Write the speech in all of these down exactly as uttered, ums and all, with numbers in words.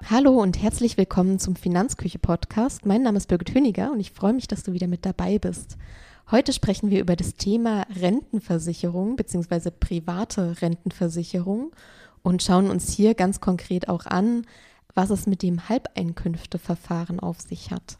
Hallo und herzlich willkommen zum Finanzküche-Podcast. Mein Name ist Birgit Höniger und ich freue mich, dass du wieder mit dabei bist. Heute sprechen wir über das Thema Rentenversicherung bzw. private Rentenversicherung und schauen uns hier ganz konkret auch an, was es mit dem Halbeinkünfteverfahren auf sich hat.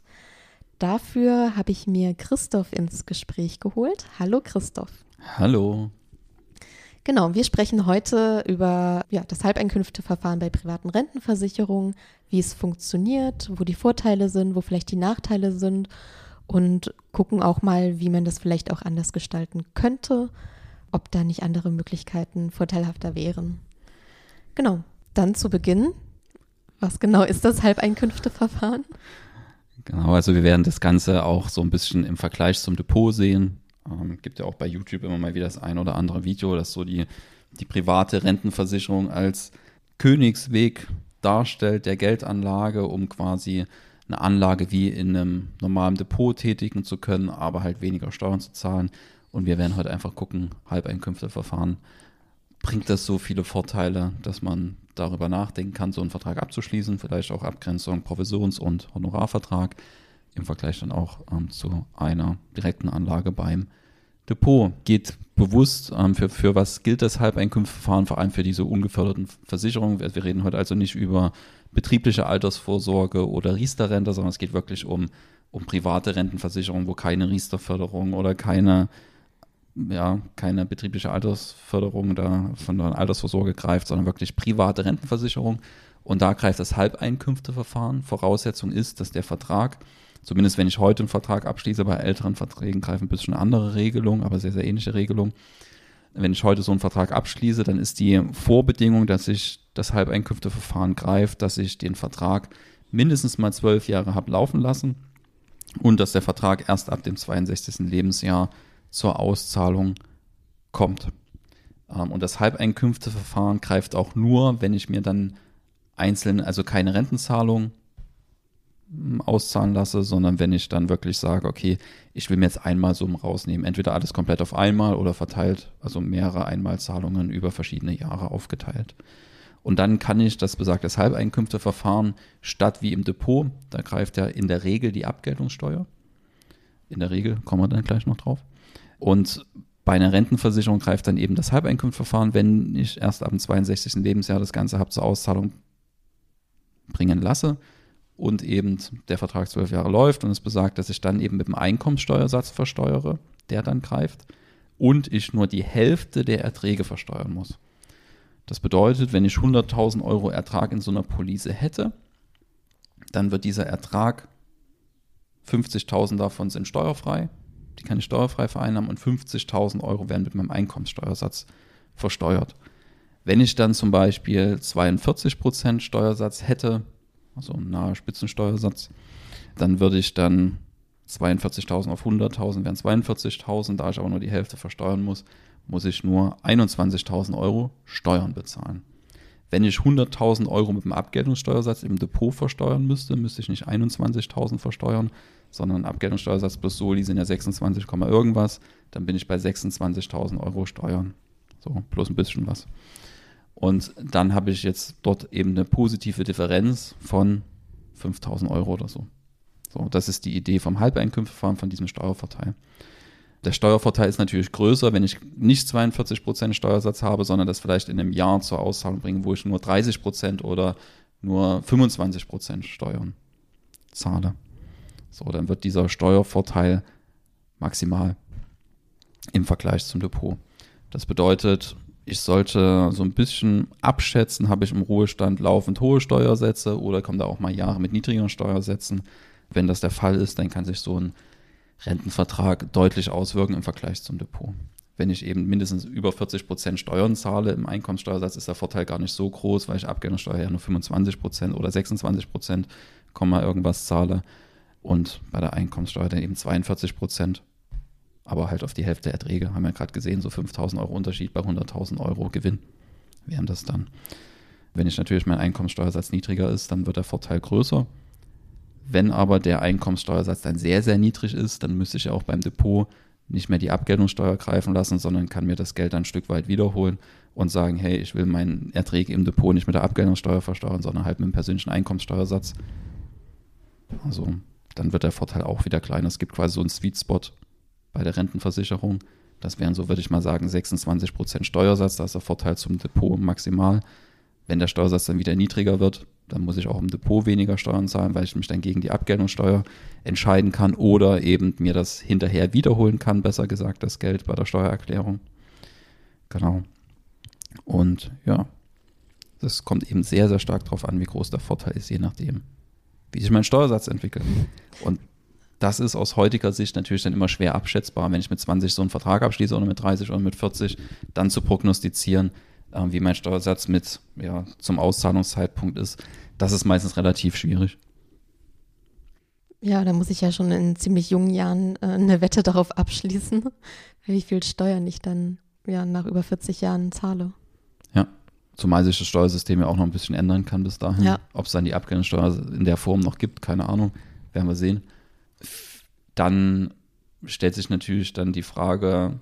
Dafür habe ich mir Christoph ins Gespräch geholt. Hallo Christoph. Hallo. Genau, wir sprechen heute über ja, das Halbeinkünfteverfahren bei privaten Rentenversicherungen, wie es funktioniert, wo die Vorteile sind, wo vielleicht die Nachteile sind und gucken auch mal, wie man das vielleicht auch anders gestalten könnte, ob da nicht andere Möglichkeiten vorteilhafter wären. Genau, dann zu Beginn, was genau ist das Halbeinkünfteverfahren? Genau, also wir werden das Ganze auch so ein bisschen im Vergleich zum Depot sehen. Ähm, gibt ja auch bei YouTube immer mal wieder das ein oder andere Video, das so die, die private Rentenversicherung als Königsweg darstellt der Geldanlage, um quasi eine Anlage wie in einem normalen Depot tätigen zu können, aber halt weniger Steuern zu zahlen. Und wir werden heute einfach gucken, Halbeinkünfteverfahren, bringt das so viele Vorteile, dass man darüber nachdenken kann, so einen Vertrag abzuschließen, vielleicht auch Abgrenzung, Provisions- und Honorarvertrag, im Vergleich dann auch ähm, zu einer direkten Anlage beim Depot. Geht bewusst, ähm, für, für was gilt das Halbeinkünfteverfahren, vor allem für diese ungeförderten Versicherungen. Wir, wir reden heute also nicht über betriebliche Altersvorsorge oder Riester-Rente, sondern es geht wirklich um, um private Rentenversicherungen, wo keine Riester-Förderung oder keine, ja, keine betriebliche Altersförderung da von der Altersvorsorge greift, sondern wirklich private Rentenversicherung. Und da greift das Halbeinkünfteverfahren. Voraussetzung ist, dass der Vertrag, zumindest wenn ich heute einen Vertrag abschließe, bei älteren Verträgen greifen ein bisschen andere Regelungen, aber sehr, sehr ähnliche Regelungen. Wenn ich heute so einen Vertrag abschließe, dann ist die Vorbedingung, dass ich das Halbeinkünfteverfahren greift, dass ich den Vertrag mindestens mal zwölf Jahre habe laufen lassen und dass der Vertrag erst ab dem zweiundsechzigsten Lebensjahr zur Auszahlung kommt. Und das Halbeinkünfteverfahren greift auch nur, wenn ich mir dann einzeln, also keine Rentenzahlung auszahlen lasse, sondern wenn ich dann wirklich sage, okay, ich will mir jetzt einmal Summen rausnehmen, entweder alles komplett auf einmal oder verteilt, also mehrere Einmalzahlungen über verschiedene Jahre aufgeteilt. Und dann kann ich das besagte Halbeinkünfteverfahren statt wie im Depot, da greift ja in der Regel die Abgeltungssteuer. In der Regel, kommen wir dann gleich noch drauf. Und bei einer Rentenversicherung greift dann eben das Halbeinkünfteverfahren, wenn ich erst ab dem zweiundsechzigsten Lebensjahr das Ganze habe zur Auszahlung bringen lasse und eben der Vertrag zwölf Jahre läuft und es besagt, dass ich dann eben mit dem Einkommenssteuersatz versteuere, der dann greift und ich nur die Hälfte der Erträge versteuern muss. Das bedeutet, wenn ich hunderttausend Euro Ertrag in so einer Police hätte, dann wird dieser Ertrag, fünfzigtausend davon sind steuerfrei, die kann ich steuerfrei vereinnahmen und fünfzigtausend Euro werden mit meinem Einkommenssteuersatz versteuert. Wenn ich dann zum Beispiel zweiundvierzig Prozent Steuersatz hätte, also ein naher Spitzensteuersatz, dann würde ich dann zweiundvierzigtausend auf hunderttausend wären zweiundvierzigtausend, da ich aber nur die Hälfte versteuern muss, muss ich nur einundzwanzigtausend Euro Steuern bezahlen. Wenn ich hunderttausend Euro mit dem Abgeltungssteuersatz im Depot versteuern müsste, müsste ich nicht einundzwanzigtausend versteuern, sondern Abgeltungssteuersatz plus Soli sind ja sechsundzwanzig, irgendwas, dann bin ich bei sechsundzwanzigtausend Euro Steuern. So, plus ein bisschen was. Und dann habe ich jetzt dort eben eine positive Differenz von fünftausend Euro oder so. So, das ist die Idee vom Halbeinkünfteverfahren, von diesem Steuervorteil. Der Steuervorteil ist natürlich größer, wenn ich nicht zweiundvierzig Prozent Steuersatz habe, sondern das vielleicht in einem Jahr zur Auszahlung bringe, wo ich nur dreißig Prozent oder nur fünfundzwanzig Prozent Steuern zahle. So, dann wird dieser Steuervorteil maximal im Vergleich zum Depot. Das bedeutet, ich sollte so ein bisschen abschätzen, habe ich im Ruhestand laufend hohe Steuersätze oder kommen da auch mal Jahre mit niedrigeren Steuersätzen. Wenn das der Fall ist, dann kann sich so ein Rentenvertrag deutlich auswirken im Vergleich zum Depot. Wenn ich eben mindestens über vierzig Prozent Steuern zahle im Einkommenssteuersatz, ist der Vorteil gar nicht so groß, weil ich Abgeltungssteuer ja nur fünfundzwanzig Prozent oder sechsundzwanzig Prozent, irgendwas zahle und bei der Einkommenssteuer dann eben zweiundvierzig Prozent. Aber halt auf die Hälfte der Erträge, haben wir ja gerade gesehen, so fünftausend Euro Unterschied bei hunderttausend Euro Gewinn wären das dann. Wenn ich natürlich mein Einkommenssteuersatz niedriger ist, dann wird der Vorteil größer. Wenn aber der Einkommenssteuersatz dann sehr, sehr niedrig ist, dann müsste ich ja auch beim Depot nicht mehr die Abgeltungssteuer greifen lassen, sondern kann mir das Geld dann ein Stück weit wiederholen und sagen, hey, ich will meinen Erträge im Depot nicht mit der Abgeltungssteuer versteuern, sondern halt mit dem persönlichen Einkommenssteuersatz. Also dann wird der Vorteil auch wieder kleiner. Es gibt quasi so einen Sweet Spot bei der Rentenversicherung. Das wären so, würde ich mal sagen, sechsundzwanzig Prozent Steuersatz. Da ist der Vorteil zum Depot maximal. Wenn der Steuersatz dann wieder niedriger wird, dann muss ich auch im Depot weniger Steuern zahlen, weil ich mich dann gegen die Abgeltungssteuer entscheiden kann oder eben mir das hinterher wiederholen kann, besser gesagt, das Geld bei der Steuererklärung. Genau. Und ja, das kommt eben sehr, sehr stark darauf an, wie groß der Vorteil ist, je nachdem, wie sich mein Steuersatz entwickelt. Und das ist aus heutiger Sicht natürlich dann immer schwer abschätzbar, wenn ich mit zwanzig so einen Vertrag abschließe oder mit dreißig oder mit vierzig, dann zu prognostizieren, äh, wie mein Steuersatz mit ja, zum Auszahlungszeitpunkt ist. Das ist meistens relativ schwierig. Ja, da muss ich ja schon in ziemlich jungen Jahren äh, eine Wette darauf abschließen, wie viel Steuern ich dann ja nach über vierzig Jahren zahle. Ja, zumal sich das Steuersystem ja auch noch ein bisschen ändern kann bis dahin. Ja. Ob es dann die Abgeltungssteuer in der Form noch gibt, keine Ahnung, werden wir sehen. Dann stellt sich natürlich dann die Frage,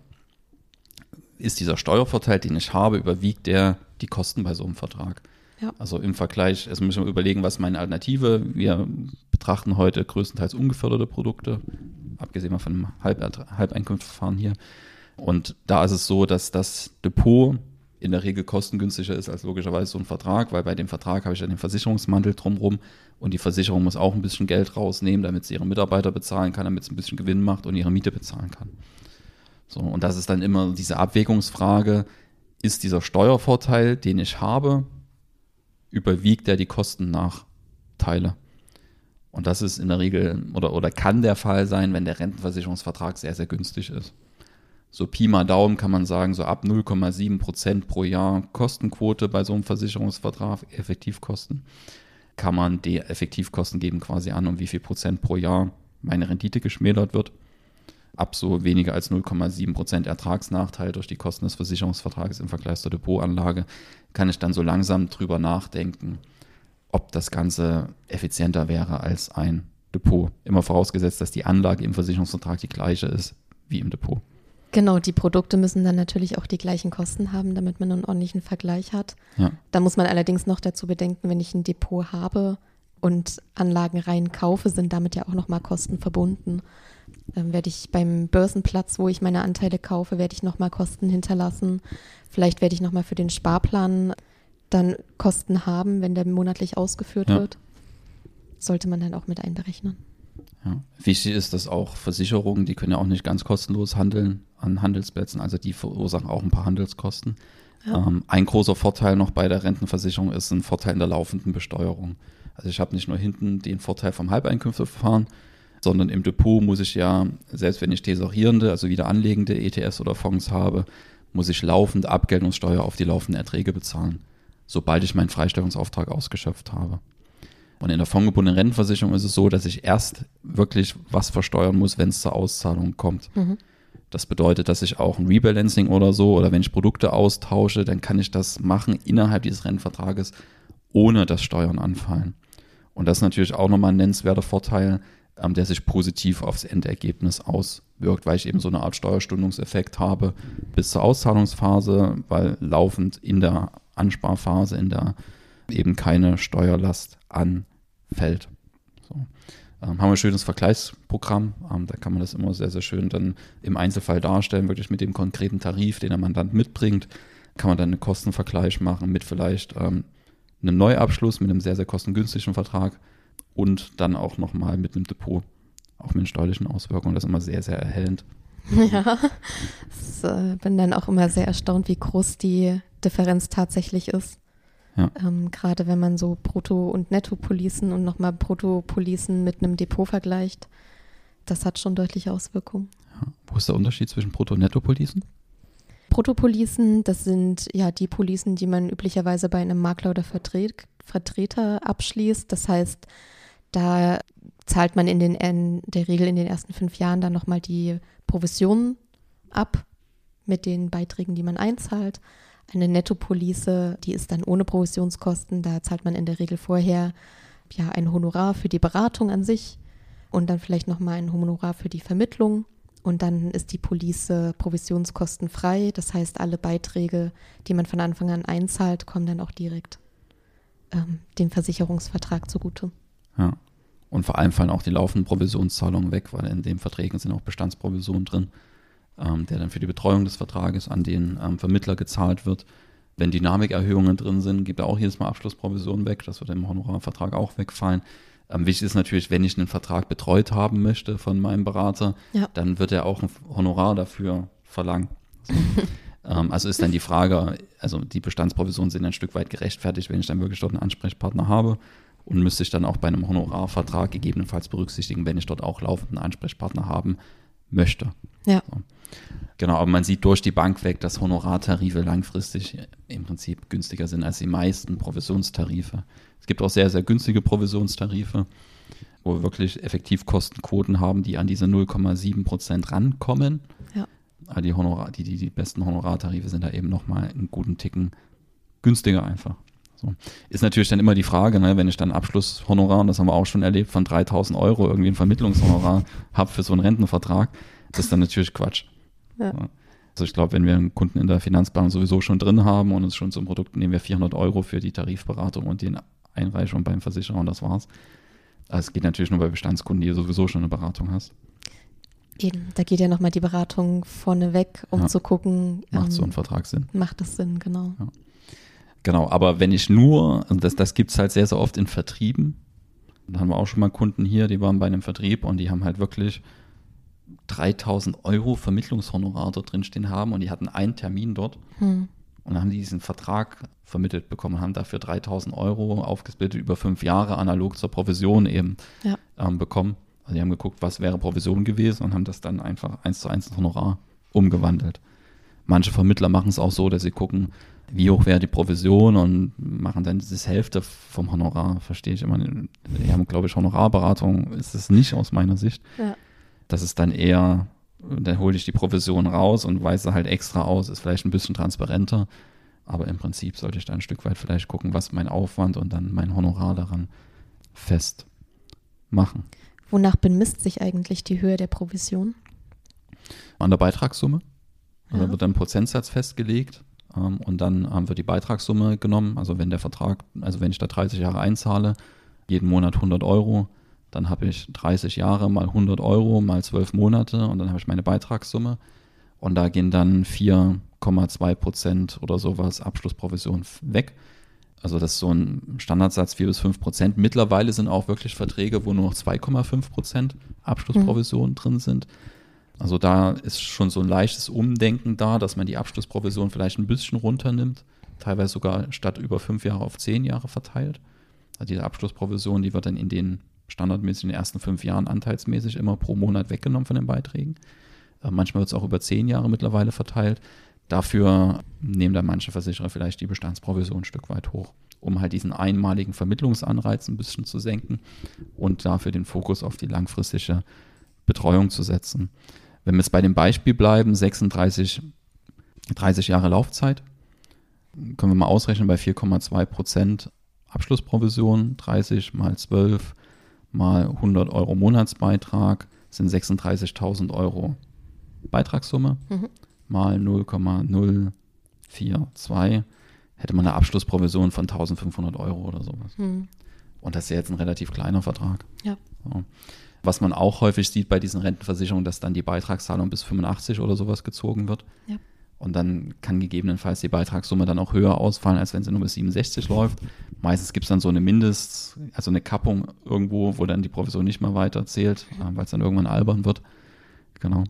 ist dieser Steuervorteil, den ich habe, überwiegt der die Kosten bei so einem Vertrag? Ja. Also im Vergleich, jetzt müssen wir überlegen, was ist meine Alternative. Wir betrachten heute größtenteils ungeförderte Produkte, abgesehen mal von dem Halb- Halbeinkunftsverfahren hier. Und da ist es so, dass das Depot in der Regel kostengünstiger ist als logischerweise so ein Vertrag, weil bei dem Vertrag habe ich ja den Versicherungsmantel drumherum und die Versicherung muss auch ein bisschen Geld rausnehmen, damit sie ihre Mitarbeiter bezahlen kann, damit sie ein bisschen Gewinn macht und ihre Miete bezahlen kann. So, und das ist dann immer diese Abwägungsfrage, ist dieser Steuervorteil, den ich habe, überwiegt der die Kostennachteile? Und das ist in der Regel oder, oder kann der Fall sein, wenn der Rentenversicherungsvertrag sehr, sehr günstig ist. So Pi mal Daumen kann man sagen, so ab null Komma sieben Prozent pro Jahr Kostenquote bei so einem Versicherungsvertrag, Effektivkosten, kann man die Effektivkosten geben quasi an, um wie viel Prozent pro Jahr meine Rendite geschmälert wird. Ab so weniger als null Komma sieben Prozent Ertragsnachteil durch die Kosten des Versicherungsvertrages im Vergleich zur Depotanlage kann ich dann so langsam drüber nachdenken, ob das Ganze effizienter wäre als ein Depot. Immer vorausgesetzt, dass die Anlage im Versicherungsvertrag die gleiche ist wie im Depot. Genau, die Produkte müssen dann natürlich auch die gleichen Kosten haben, damit man einen ordentlichen Vergleich hat. Ja. Da muss man allerdings noch dazu bedenken, wenn ich ein Depot habe und Anlagen rein kaufe, sind damit ja auch nochmal Kosten verbunden. Dann werde ich beim Börsenplatz, wo ich meine Anteile kaufe, werde ich nochmal Kosten hinterlassen. Vielleicht werde ich nochmal für den Sparplan dann Kosten haben, wenn der monatlich ausgeführt Ja. wird. Sollte man dann auch mit einberechnen. Ja. Wichtig ist, dass auch Versicherungen, die können ja auch nicht ganz kostenlos handeln an Handelsplätzen, also die verursachen auch ein paar Handelskosten. Ja. Ähm, ein großer Vorteil noch bei der Rentenversicherung ist ein Vorteil in der laufenden Besteuerung. Also ich habe nicht nur hinten den Vorteil vom Halbeinkünfteverfahren, sondern im Depot muss ich ja, selbst wenn ich tesorierende, also wieder anlegende E T Fs oder Fonds habe, muss ich laufend Abgeltungssteuer auf die laufenden Erträge bezahlen, sobald ich meinen Freistellungsauftrag ausgeschöpft habe. Und in der fondgebundenen Rentenversicherung ist es so, dass ich erst wirklich was versteuern muss, wenn es zur Auszahlung kommt. Mhm. Das bedeutet, dass ich auch ein Rebalancing oder so, oder wenn ich Produkte austausche, dann kann ich das machen innerhalb dieses Rentenvertrages, ohne dass Steuern anfallen. Und das ist natürlich auch nochmal ein nennenswerter Vorteil, ähm, der sich positiv aufs Endergebnis auswirkt, weil ich eben so eine Art Steuerstundungseffekt habe bis zur Auszahlungsphase, weil laufend in der Ansparphase, in der eben keine Steuerlast anfällt. So. Ähm, haben wir ein schönes Vergleichsprogramm, ähm, da kann man das immer sehr, sehr schön dann im Einzelfall darstellen, wirklich mit dem konkreten Tarif, den der Mandant mitbringt, kann man dann einen Kostenvergleich machen mit vielleicht ähm, einem Neuabschluss, mit einem sehr, sehr kostengünstigen Vertrag und dann auch nochmal mit einem Depot, auch mit steuerlichen Auswirkungen. Das ist immer sehr, sehr erhellend. Ja, ich äh, bin dann auch immer sehr erstaunt, wie groß die Differenz tatsächlich ist. Ja. Ähm, gerade wenn man so Brutto- und Nettopolicen und nochmal Bruttopolicen mit einem Depot vergleicht, das hat schon deutliche Auswirkungen. Ja. Wo ist der Unterschied zwischen Brutto- und Nettopolicen? Bruttopolicen, das sind ja die Policen, die man üblicherweise bei einem Makler oder Vertret- Vertreter abschließt. Das heißt, da zahlt man in, den, in der Regel in den ersten fünf Jahren dann nochmal die Provisionen ab mit den Beiträgen, die man einzahlt. Eine Nettopolice, die ist dann ohne Provisionskosten. Da zahlt man in der Regel vorher ja ein Honorar für die Beratung an sich und dann vielleicht nochmal ein Honorar für die Vermittlung Und dann ist die Police provisionskostenfrei. Das heißt, alle Beiträge, die man von Anfang an einzahlt, kommen dann auch direkt ähm, dem Versicherungsvertrag zugute. Ja. Und vor allem fallen auch die laufenden Provisionszahlungen weg, weil in den Verträgen sind auch Bestandsprovisionen drin, ähm, der dann für die Betreuung des Vertrages an den ähm, Vermittler gezahlt wird. Wenn Dynamikerhöhungen drin sind, gibt er auch jedes Mal Abschlussprovisionen weg. Das wird im Honorarvertrag auch wegfallen. Ähm, wichtig ist natürlich, wenn ich einen Vertrag betreut haben möchte von meinem Berater, ja. dann wird er auch ein Honorar dafür verlangen. So. ähm, also ist dann die Frage, also die Bestandsprovisionen sind ein Stück weit gerechtfertigt, wenn ich dann wirklich dort einen Ansprechpartner habe und müsste ich dann auch bei einem Honorarvertrag gegebenenfalls berücksichtigen, wenn ich dort auch laufenden Ansprechpartner haben möchte. Ja. So. Genau, aber man sieht durch die Bank weg, dass Honorartarife langfristig im Prinzip günstiger sind als die meisten Provisionstarife. Es gibt auch sehr, sehr günstige Provisionstarife, wo wir wirklich Effektivkostenquoten haben, die an diese null Komma sieben Prozent rankommen. Ja. Aber die, Honorar, die, die, die besten Honorartarife sind da eben nochmal einen guten Ticken günstiger einfach. So. Ist natürlich dann immer die Frage, ne, wenn ich dann Abschlusshonorar, und das haben wir auch schon erlebt, von dreitausend Euro irgendwie ein Vermittlungshonorar habe für so einen Rentenvertrag, das ist dann natürlich Quatsch. Ja. Also ich glaube, wenn wir einen Kunden in der Finanzbank sowieso schon drin haben und uns schon zum Produkt nehmen wir vierhundert Euro für die Tarifberatung und die Einreichung beim Versicherer und das war's. Also es geht natürlich nur bei Bestandskunden, die sowieso schon eine Beratung hast. Eben, da geht ja nochmal die Beratung vorneweg, um ja. zu gucken. Macht ähm, so ein Vertrag Sinn? Macht das Sinn, genau. Ja. Genau, aber wenn ich nur, und das, das gibt es halt sehr, sehr oft in Vertrieben, da haben wir auch schon mal Kunden hier, die waren bei einem Vertrieb und die haben halt wirklich dreitausend Euro Vermittlungshonorar dort drin stehen haben und die hatten einen Termin dort hm. und dann haben die diesen Vertrag vermittelt bekommen, haben dafür dreitausend Euro aufgesplittet über fünf Jahre analog zur Provision eben ja. ähm, bekommen. Also die haben geguckt, was wäre Provision gewesen und haben das dann einfach eins zu eins ins Honorar umgewandelt. Manche Vermittler machen es auch so, dass sie gucken, wie hoch wäre die Provision und machen dann diese Hälfte vom Honorar, verstehe ich immer. Die haben, glaube ich, Honorarberatung ist es nicht aus meiner Sicht. Ja. Das ist dann eher, dann hole ich die Provision raus und weise halt extra aus, ist vielleicht ein bisschen transparenter, aber im Prinzip sollte ich da ein Stück weit vielleicht gucken, was mein Aufwand und dann mein Honorar daran fest machen. Wonach bemisst sich eigentlich die Höhe der Provision? An der Beitragssumme. Ja. Da wird ein Prozentsatz festgelegt ähm, und dann ähm, wird die Beitragssumme genommen. Also wenn der Vertrag, also wenn ich da dreißig Jahre einzahle, jeden Monat hundert Euro, dann habe ich dreißig Jahre mal hundert Euro mal zwölf Monate und dann habe ich meine Beitragssumme und da gehen dann vier Komma zwei Prozent oder sowas Abschlussprovision weg. Also das ist so ein Standardsatz, vier bis fünf Prozent. Mittlerweile sind auch wirklich Verträge, wo nur noch zwei Komma fünf Prozent Abschlussprovision mhm. drin sind. Also da ist schon so ein leichtes Umdenken da, dass man die Abschlussprovision vielleicht ein bisschen runternimmt, teilweise sogar statt über fünf Jahre auf zehn Jahre verteilt. Also diese Abschlussprovision, die wird dann in den standardmäßig in den ersten fünf Jahren anteilsmäßig immer pro Monat weggenommen von den Beiträgen. Äh, manchmal wird es auch über zehn Jahre mittlerweile verteilt. Dafür nehmen dann manche Versicherer vielleicht die Bestandsprovision ein Stück weit hoch, um halt diesen einmaligen Vermittlungsanreiz ein bisschen zu senken und dafür den Fokus auf die langfristige Betreuung zu setzen. Wenn wir jetzt bei dem Beispiel bleiben, sechsunddreißig, dreißig Jahre Laufzeit, können wir mal ausrechnen bei vier Komma zwei Prozent Abschlussprovision, dreißig mal zwölf mal hundert Euro Monatsbeitrag sind sechsunddreißigtausend Euro Beitragssumme, mhm. mal null Komma null vier zwei hätte man eine Abschlussprovision von eintausendfünfhundert Euro oder sowas. Mhm. Und das ist ja jetzt ein relativ kleiner Vertrag. Ja. So. Was man auch häufig sieht bei diesen Rentenversicherungen, dass dann die Beitragszahlung bis fünfundachtzig oder sowas gezogen wird. Ja. Und dann kann gegebenenfalls die Beitragssumme dann auch höher ausfallen, als wenn sie nur bis siebenundsechzig läuft. Meistens gibt es dann so eine Mindest, also eine Kappung irgendwo, wo dann die Provision nicht mehr weiter zählt, weil es dann irgendwann albern wird. Genau.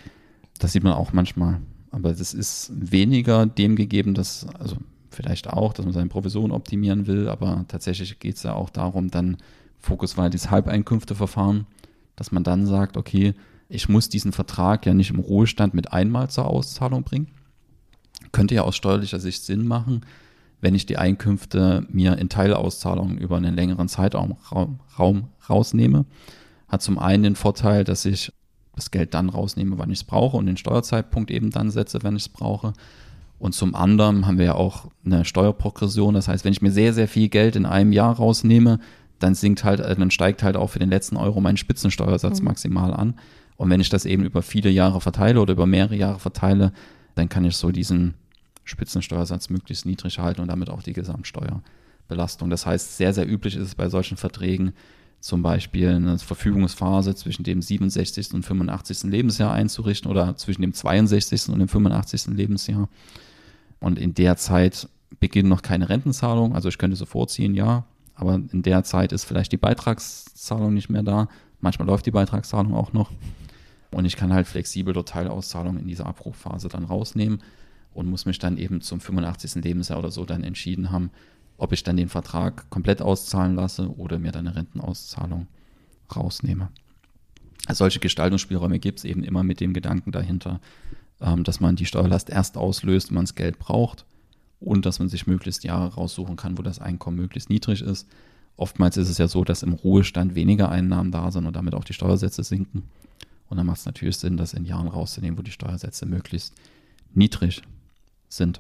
Das sieht man auch manchmal. Aber das ist weniger dem gegeben, dass, also vielleicht auch, dass man seine Provision optimieren will, aber tatsächlich geht es ja auch darum, dann Fokus war dieses Halbeinkünfteverfahren, dass man dann sagt, okay, ich muss diesen Vertrag ja nicht im Ruhestand mit einmal zur Auszahlung bringen. Könnte ja aus steuerlicher Sicht Sinn machen, wenn ich die Einkünfte mir in Teilauszahlungen über einen längeren Zeitraum Raum, Raum rausnehme. Hat zum einen den Vorteil, dass ich das Geld dann rausnehme, wann ich es brauche und den Steuerzeitpunkt eben dann setze, wenn ich es brauche. Und zum anderen haben wir ja auch eine Steuerprogression. Das heißt, wenn ich mir sehr, sehr viel Geld in einem Jahr rausnehme, dann sinkt halt, dann steigt halt auch für den letzten Euro mein Spitzensteuersatz mhm. maximal an. Und wenn ich das eben über viele Jahre verteile oder über mehrere Jahre verteile, dann kann ich so diesen Spitzensteuersatz möglichst niedrig halten und damit auch die Gesamtsteuerbelastung. Das heißt, sehr, sehr üblich ist es bei solchen Verträgen, zum Beispiel eine Verfügungsphase zwischen dem siebenundsechzigsten und fünfundachtzigsten Lebensjahr einzurichten oder zwischen dem zweiundsechzigsten und dem fünfundachtzigsten Lebensjahr. Und in der Zeit beginnen noch keine Rentenzahlungen, also ich könnte so vorziehen, ja, aber in der Zeit ist vielleicht die Beitragszahlung nicht mehr da. Manchmal läuft die Beitragszahlung auch noch. Und ich kann halt flexibel dort Teilauszahlungen in dieser Abrufphase dann rausnehmen und muss mich dann eben zum fünfundachtzigsten Lebensjahr oder so dann entschieden haben, ob ich dann den Vertrag komplett auszahlen lasse oder mir dann eine Rentenauszahlung rausnehme. Also solche Gestaltungsspielräume gibt es eben immer mit dem Gedanken dahinter, ähm, dass man die Steuerlast erst auslöst, wenn man das Geld braucht und dass man sich möglichst Jahre raussuchen kann, wo das Einkommen möglichst niedrig ist. Oftmals ist es ja so, dass im Ruhestand weniger Einnahmen da sind und damit auch die Steuersätze sinken. Und dann macht es natürlich Sinn, das in Jahren rauszunehmen, wo die Steuersätze möglichst niedrig sind.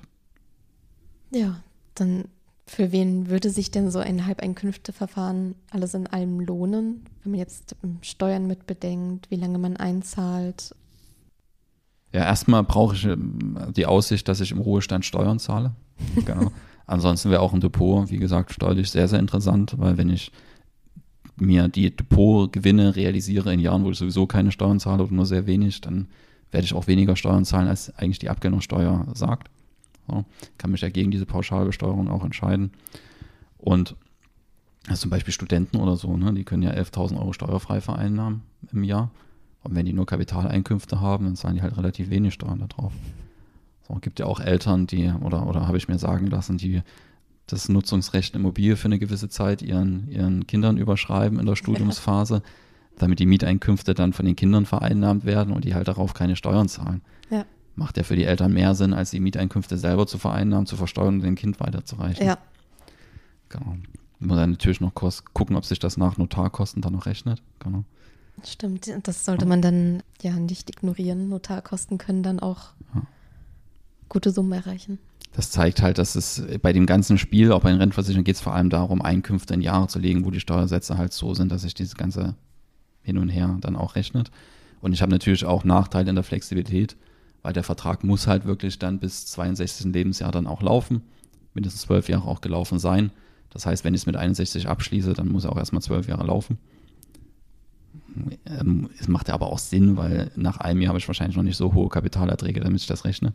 Ja, dann für wen würde sich denn so ein Halbeinkünfteverfahren alles in allem lohnen, wenn man jetzt Steuern mit bedenkt, wie lange man einzahlt? Ja, erstmal brauche ich die Aussicht, dass ich im Ruhestand Steuern zahle. Genau. Ansonsten wäre auch ein Depot, wie gesagt, steuerlich sehr, sehr interessant, weil wenn ich mir die Depotgewinne realisiere in Jahren, wo ich sowieso keine Steuern zahle oder nur sehr wenig, dann werde ich auch weniger Steuern zahlen, als eigentlich die Abgeltungssteuer sagt. So, kann mich ja gegen diese Pauschalbesteuerung auch entscheiden. Und also zum Beispiel Studenten oder so, ne, die können ja elftausend Euro steuerfrei vereinnahmen im Jahr. Und wenn die nur Kapitaleinkünfte haben, dann zahlen die halt relativ wenig Steuern da drauf. So, gibt ja auch Eltern, die, oder, oder habe ich mir sagen lassen, die das Nutzungsrecht in Immobilie für eine gewisse Zeit ihren, ihren Kindern überschreiben in der Studiumsphase, damit die Mieteinkünfte dann von den Kindern vereinnahmt werden und die halt darauf keine Steuern zahlen. Ja. Macht ja für die Eltern mehr Sinn, als die Mieteinkünfte selber zu vereinnahmen, zu versteuern und dem Kind weiterzureichen. Ja. Genau. Man muss dann natürlich noch gucken, ob sich das nach Notarkosten dann noch rechnet. Genau. Stimmt, das sollte man dann ja nicht ignorieren. Notarkosten können dann auch ja. gute Summen erreichen. Das zeigt halt, dass es bei dem ganzen Spiel, auch bei den Rentenversicherungen, geht es vor allem darum, Einkünfte in Jahre zu legen, wo die Steuersätze halt so sind, dass sich dieses ganze Hin und Her dann auch rechnet. Und ich habe natürlich auch Nachteile in der Flexibilität, weil der Vertrag muss halt wirklich dann bis zweiundsechzigsten Lebensjahr dann auch laufen, mindestens zwölf Jahre auch gelaufen sein. Das heißt, wenn ich es mit einundsechzig abschließe, dann muss er auch erstmal zwölf Jahre laufen. Es macht ja aber auch Sinn, weil nach einem Jahr habe ich wahrscheinlich noch nicht so hohe Kapitalerträge, damit ich das rechne.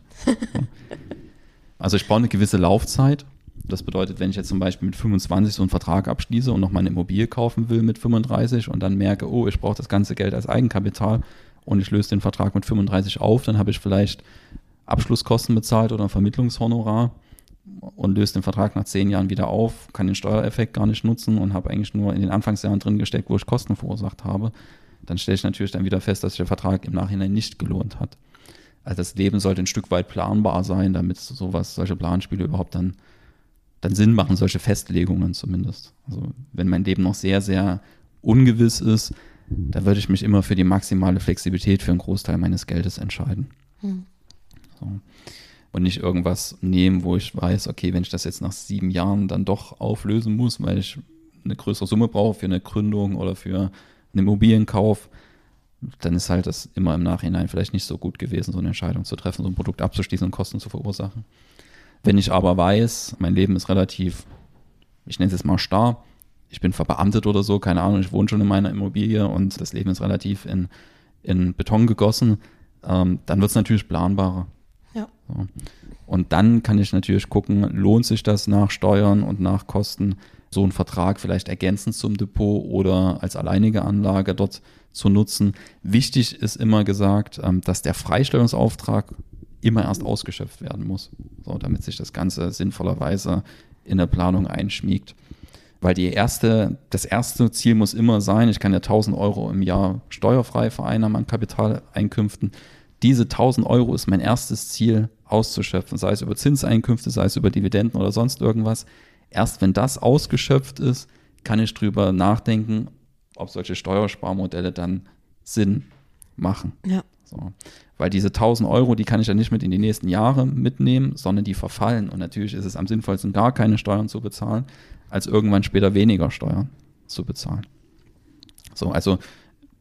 Also ich brauche eine gewisse Laufzeit. Das bedeutet, wenn ich jetzt zum Beispiel mit fünfundzwanzig so einen Vertrag abschließe und noch mal eine Immobilie kaufen will mit fünfunddreißig und dann merke, oh, ich brauche das ganze Geld als Eigenkapital und ich löse den Vertrag mit fünfunddreißig auf, dann habe ich vielleicht Abschlusskosten bezahlt oder ein Vermittlungshonorar und löse den Vertrag nach zehn Jahren wieder auf, kann den Steuereffekt gar nicht nutzen und habe eigentlich nur in den Anfangsjahren drin gesteckt, wo ich Kosten verursacht habe. Dann stelle ich natürlich dann wieder fest, dass sich der Vertrag im Nachhinein nicht gelohnt hat. Also das Leben sollte ein Stück weit planbar sein, damit sowas, solche Planspiele überhaupt dann, dann Sinn machen, solche Festlegungen zumindest. Also wenn mein Leben noch sehr, sehr ungewiss ist, dann würde ich mich immer für die maximale Flexibilität für einen Großteil meines Geldes entscheiden. Hm. So. Und nicht irgendwas nehmen, wo ich weiß, okay, wenn ich das jetzt nach sieben Jahren dann doch auflösen muss, weil ich eine größere Summe brauche für eine Gründung oder für einen Immobilienkauf, dann ist halt das immer im Nachhinein vielleicht nicht so gut gewesen, so eine Entscheidung zu treffen, so ein Produkt abzuschließen und Kosten zu verursachen. Wenn ich aber weiß, mein Leben ist relativ, ich nenne es jetzt mal starr, ich bin verbeamtet oder so, keine Ahnung, ich wohne schon in meiner Immobilie und das Leben ist relativ in, in Beton gegossen, ähm, dann wird es natürlich planbarer. Ja. So. Und dann kann ich natürlich gucken, lohnt sich das nach Steuern und nach Kosten, so einen Vertrag vielleicht ergänzend zum Depot oder als alleinige Anlage dort zu nutzen. Wichtig ist immer gesagt, dass der Freistellungsauftrag immer erst ausgeschöpft werden muss, so, damit sich das Ganze sinnvollerweise in der Planung einschmiegt. Weil die erste, das erste Ziel muss immer sein, ich kann ja tausend Euro im Jahr steuerfrei vereinnahmen an Kapitaleinkünften. Diese tausend Euro ist mein erstes Ziel auszuschöpfen, sei es über Zinseinkünfte, sei es über Dividenden oder sonst irgendwas. Erst wenn das ausgeschöpft ist, kann ich drüber nachdenken, ob solche Steuersparmodelle dann Sinn machen. Ja. So. Weil diese tausend Euro, die kann ich dann nicht mit in die nächsten Jahre mitnehmen, sondern die verfallen. Und natürlich ist es am sinnvollsten, gar keine Steuern zu bezahlen, als irgendwann später weniger Steuern zu bezahlen. So, also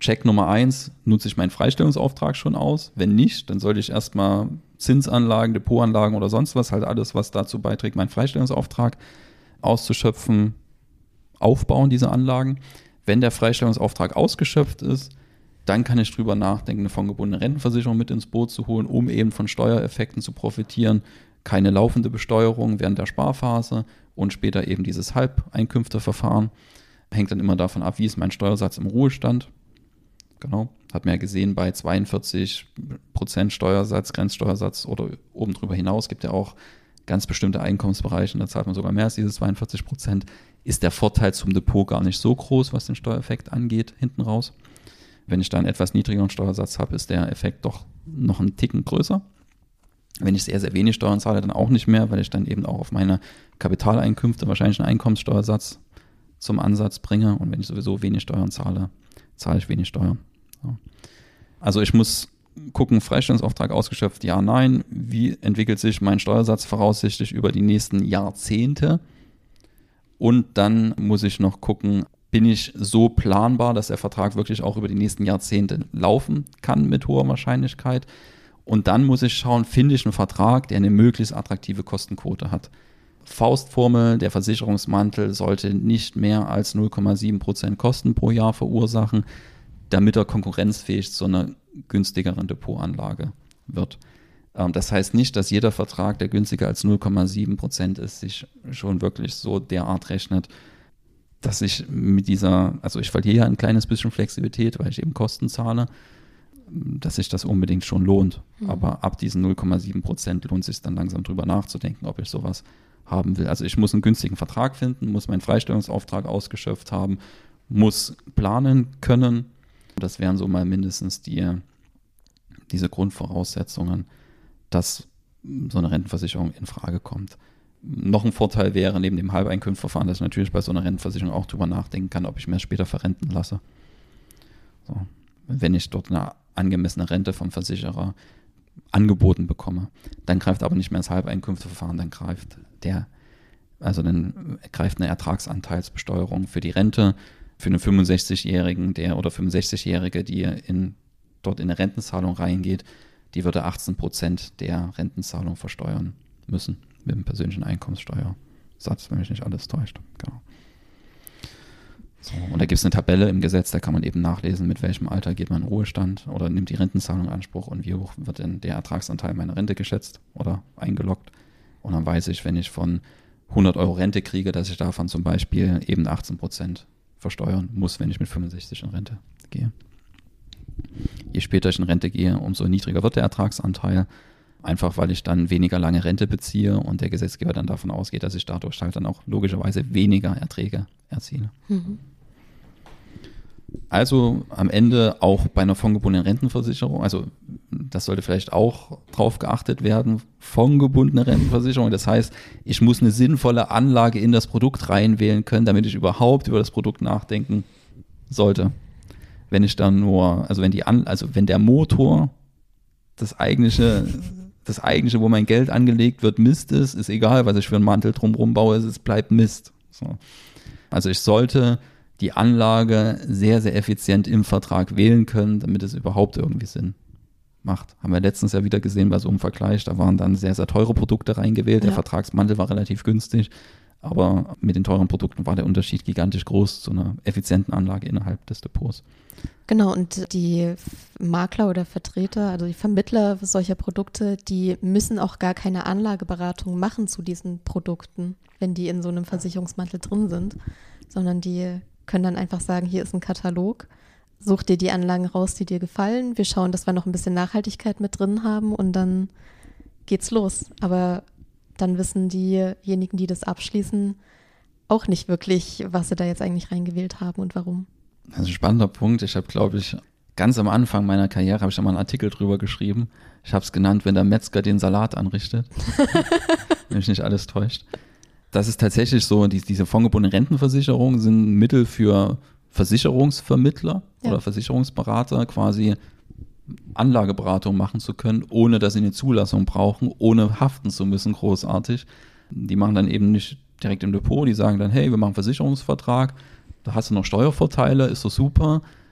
Check Nummer eins, nutze ich meinen Freistellungsauftrag schon aus? Wenn nicht, dann sollte ich erstmal Zinsanlagen, Depotanlagen oder sonst was, halt alles, was dazu beiträgt, meinen Freistellungsauftrag auszuschöpfen, aufbauen, diese Anlagen. Wenn der Freistellungsauftrag ausgeschöpft ist, dann kann ich drüber nachdenken, eine fondgebundene Rentenversicherung mit ins Boot zu holen, um eben von Steuereffekten zu profitieren. Keine laufende Besteuerung während der Sparphase und später eben dieses Halbeinkünfteverfahren. Hängt dann immer davon ab, wie ist mein Steuersatz im Ruhestand. Genau, hat man ja gesehen, bei zweiundvierzig Prozent Steuersatz, Grenzsteuersatz oder oben drüber hinaus, gibt ja auch ganz bestimmte Einkommensbereiche, da zahlt man sogar mehr als diese zweiundvierzig Prozent, ist der Vorteil zum Depot gar nicht so groß, was den Steuereffekt angeht, hinten raus. Wenn ich da einen etwas niedrigeren Steuersatz habe, ist der Effekt doch noch einen Ticken größer. Wenn ich sehr, sehr wenig Steuern zahle, dann auch nicht mehr, weil ich dann eben auch auf meine Kapitaleinkünfte wahrscheinlich einen Einkommenssteuersatz zum Ansatz bringe. Und wenn ich sowieso wenig Steuern zahle, zahle ich wenig Steuern. So. Also ich muss gucken, Freistellungsauftrag ausgeschöpft, ja, nein. Wie entwickelt sich mein Steuersatz voraussichtlich über die nächsten Jahrzehnte? Und dann muss ich noch gucken, bin ich so planbar, dass der Vertrag wirklich auch über die nächsten Jahrzehnte laufen kann mit hoher Wahrscheinlichkeit. Und dann muss ich schauen, finde ich einen Vertrag, der eine möglichst attraktive Kostenquote hat. Faustformel, der Versicherungsmantel sollte nicht mehr als null Komma sieben Prozent Kosten pro Jahr verursachen, damit er konkurrenzfähig zu einer günstigeren Depotanlage wird. Das heißt nicht, dass jeder Vertrag, der günstiger als null Komma sieben Prozent ist, sich schon wirklich so derart rechnet, dass ich mit dieser, also ich verliere ja ein kleines bisschen Flexibilität, weil ich eben Kosten zahle, dass sich das unbedingt schon lohnt. Mhm. Aber ab diesen null Komma sieben Prozent lohnt es sich dann langsam drüber nachzudenken, ob ich sowas haben will. Also ich muss einen günstigen Vertrag finden, muss meinen Freistellungsauftrag ausgeschöpft haben, muss planen können. Das wären so mal mindestens die, diese Grundvoraussetzungen, dass so eine Rentenversicherung in Frage kommt. Noch ein Vorteil wäre neben dem Halbeinkünfteverfahren, dass ich natürlich bei so einer Rentenversicherung auch drüber nachdenken kann, ob ich mir später verrenten lasse. So. Wenn ich dort eine angemessene Rente vom Versicherer angeboten bekomme, dann greift aber nicht mehr das Halbeinkünfteverfahren, dann greift der, also dann greift eine Ertragsanteilsbesteuerung für die Rente für einen fünfundsechzigjährigen, der oder fünfundsechzigjährige, die in, dort in eine Rentenzahlung reingeht, die würde achtzehn Prozent der Rentenzahlung versteuern müssen mit dem persönlichen Einkommenssteuersatz, wenn mich nicht alles täuscht. Genau. So, und da gibt es eine Tabelle im Gesetz, da kann man eben nachlesen, mit welchem Alter geht man in Ruhestand oder nimmt die Rentenzahlung in Anspruch und wie hoch wird denn der Ertragsanteil meiner Rente geschätzt oder eingeloggt. Und dann weiß ich, wenn ich von hundert Euro Rente kriege, dass ich davon zum Beispiel eben achtzehn Prozent versteuern muss, wenn ich mit fünfundsechzig in Rente gehe. Je später ich in Rente gehe, umso niedriger wird der Ertragsanteil, einfach weil ich dann weniger lange Rente beziehe und der Gesetzgeber dann davon ausgeht, dass ich dadurch halt dann auch logischerweise weniger Erträge erziele. Mhm. Also am Ende auch bei einer fondgebundenen Rentenversicherung, also das sollte vielleicht auch drauf geachtet werden, fondgebundene Rentenversicherung, das heißt, ich muss eine sinnvolle Anlage in das Produkt reinwählen können, damit ich überhaupt über das Produkt nachdenken sollte. Wenn ich dann nur, also wenn die An, also wenn der Motor, das eigentliche, das eigentliche, wo mein Geld angelegt wird, Mist ist, ist egal, was ich für einen Mantel drumherum baue, es bleibt Mist. So. Also ich sollte die Anlage sehr, sehr effizient im Vertrag wählen können, damit es überhaupt irgendwie Sinn macht. Haben wir letztens ja wieder gesehen bei so einem Vergleich, da waren dann sehr, sehr teure Produkte reingewählt, ja. Der Vertragsmantel war relativ günstig, aber mit den teuren Produkten war der Unterschied gigantisch groß zu einer effizienten Anlage innerhalb des Depots. Genau, und die Makler oder Vertreter, also die Vermittler solcher Produkte, die müssen auch gar keine Anlageberatung machen zu diesen Produkten, wenn die in so einem Versicherungsmantel drin sind, sondern die können dann einfach sagen, hier ist ein Katalog, such dir die Anlagen raus, die dir gefallen. Wir schauen, dass wir noch ein bisschen Nachhaltigkeit mit drin haben und dann geht's los. Aber dann wissen diejenigen, die das abschließen, auch nicht wirklich, was sie da jetzt eigentlich reingewählt haben und warum. Das ist ein spannender Punkt. Ich habe, glaube ich, ganz am Anfang meiner Karriere habe ich da mal einen Artikel drüber geschrieben. Ich habe es genannt, wenn der Metzger den Salat anrichtet. Wenn mich nicht alles täuscht. Das ist tatsächlich so, die, diese fondgebundene Rentenversicherung sind Mittel für Versicherungsvermittler ja. oder Versicherungsberater, quasi Anlageberatung machen zu können, ohne dass sie eine Zulassung brauchen, ohne haften zu müssen, großartig. Die machen dann eben nicht direkt im Depot, die sagen dann, hey, wir machen einen Versicherungsvertrag, da hast du noch Steuervorteile, ist doch super,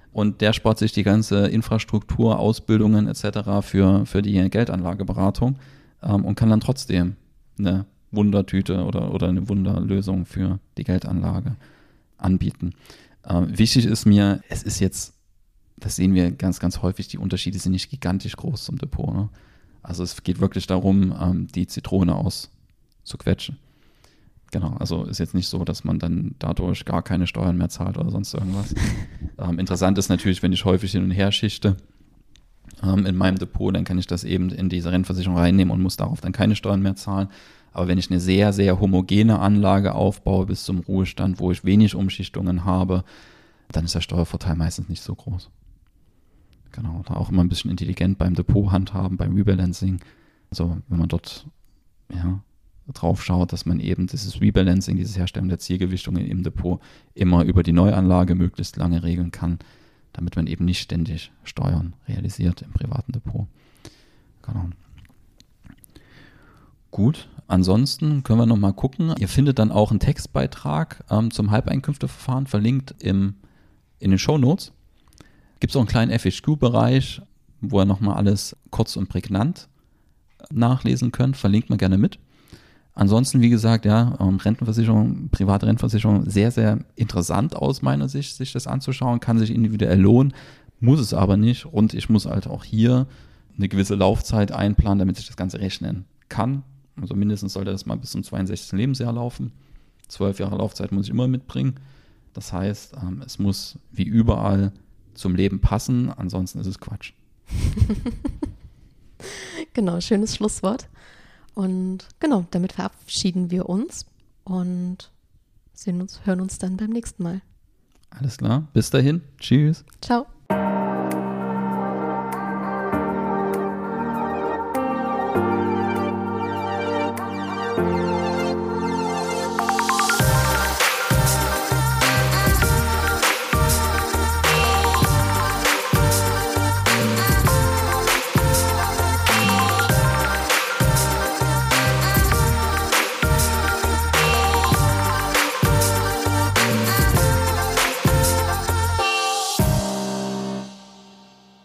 und der spart sich die ganze Infrastruktur, Ausbildungen et cetera für, für die Geldanlageberatung ähm, und kann dann trotzdem eine Wundertüte oder, oder eine Wunderlösung für die Geldanlage anbieten. Ähm, wichtig ist mir, es ist jetzt, das sehen wir ganz, ganz häufig, die Unterschiede sind nicht gigantisch groß zum Depot. Ne? Also es geht wirklich darum, ähm, die Zitrone auszuquetschen. Genau, also ist jetzt nicht so, dass man dann dadurch gar keine Steuern mehr zahlt oder sonst irgendwas. ähm, interessant ist natürlich, wenn ich häufig hin und her schichte ähm, in meinem Depot, dann kann ich das eben in diese Rentenversicherung reinnehmen und muss darauf dann keine Steuern mehr zahlen. Aber wenn ich eine sehr, sehr homogene Anlage aufbaue bis zum Ruhestand, wo ich wenig Umschichtungen habe, dann ist der Steuervorteil meistens nicht so groß. Genau, da auch immer ein bisschen intelligent beim Depot handhaben, beim Rebalancing. Also wenn man dort ja, drauf schaut, dass man eben dieses Rebalancing, dieses Herstellen der Zielgewichtungen im Depot immer über die Neuanlage möglichst lange regeln kann, damit man eben nicht ständig Steuern realisiert im privaten Depot. Genau. Gut, ansonsten können wir nochmal gucken. Ihr findet dann auch einen Textbeitrag ähm, zum Halbeinkünfteverfahren verlinkt im, in den Shownotes. Gibt es auch einen kleinen F A Q-Bereich, wo ihr nochmal alles kurz und prägnant nachlesen könnt. Verlinkt man gerne mit. Ansonsten, wie gesagt, ja, Rentenversicherung, private Rentenversicherung, sehr, sehr interessant aus meiner Sicht, sich das anzuschauen, kann sich individuell lohnen, muss es aber nicht. Und ich muss halt auch hier eine gewisse Laufzeit einplanen, damit ich das Ganze rechnen kann. Also mindestens sollte das mal bis zum zweiundsechzigsten Lebensjahr laufen. Zwölf Jahre Laufzeit muss ich immer mitbringen. Das heißt, es muss wie überall zum Leben passen, ansonsten ist es Quatsch. Genau, schönes Schlusswort. Und genau, damit verabschieden wir uns und sehen uns, hören uns dann beim nächsten Mal. Alles klar, bis dahin, tschüss. Ciao. Thank you.